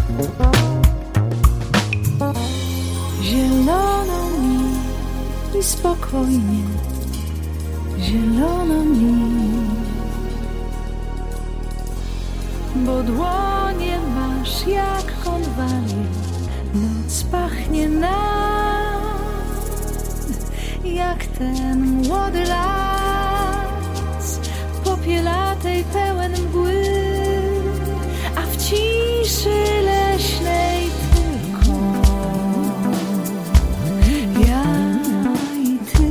Zielono mi i spokojnie, zielono mi, bo dłonie masz jak konwalie, noc pachnie nam jak ten młody las, popielatej pełen mgły, a w ciszy leśnej tylko ja i ty.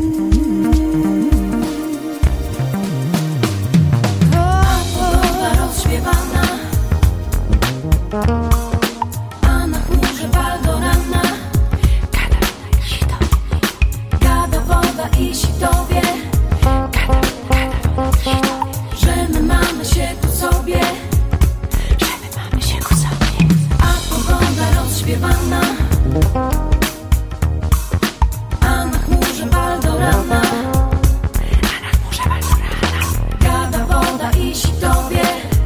A pogoda rozśpiewana, a na chmurze bal do rana. Gada woda i sitowie, że my mamy się ku sobie, a pogoda rozśpiewana, a na chmurze bal do rana. Gada woda i sitowie,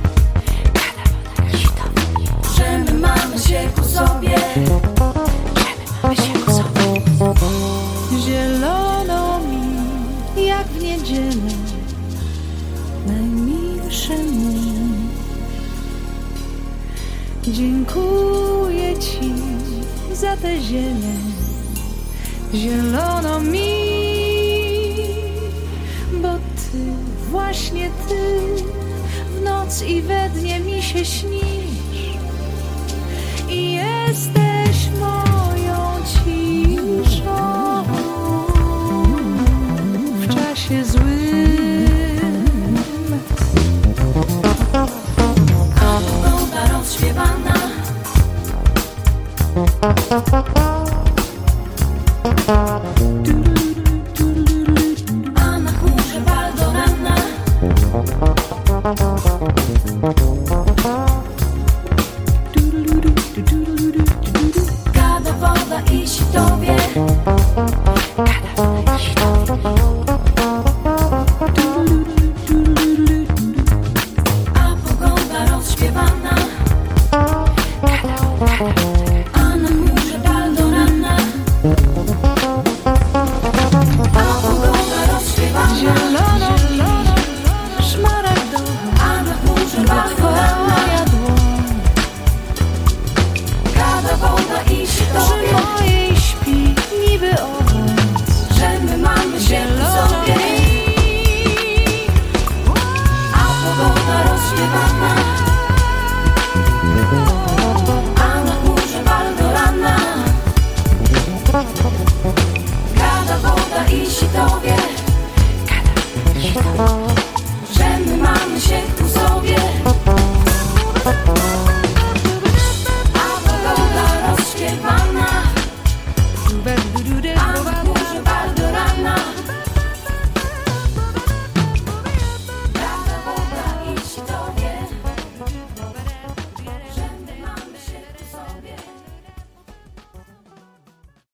że my mamy się ku sobie. Zielono mi jak w niedzielę najmilszy mój. Dziękuję ci za tę zieleń. Zielono mi, bo ty, właśnie ty, w noc i we dnie mi się śnisz i jesteś moją ciszą w czasie złym. A pogoda rozśpiewana, a na chmurze bal do rana. Gada woda i sitowie, a pogoda rozśpiewana, a na chmurze bal do rana. A pogoda rozśpiewana, Zielono, szmaragdowa, a na chmurze bal do rana. twoja dłoń Gada woda i przy sitowie, mojej śpi niby owoc. że my mamy się ku sobie, a pogoda rozśpiewana, a na chmurze bal do rana. Gada woda i sitowie, że my mamy się ku sobie.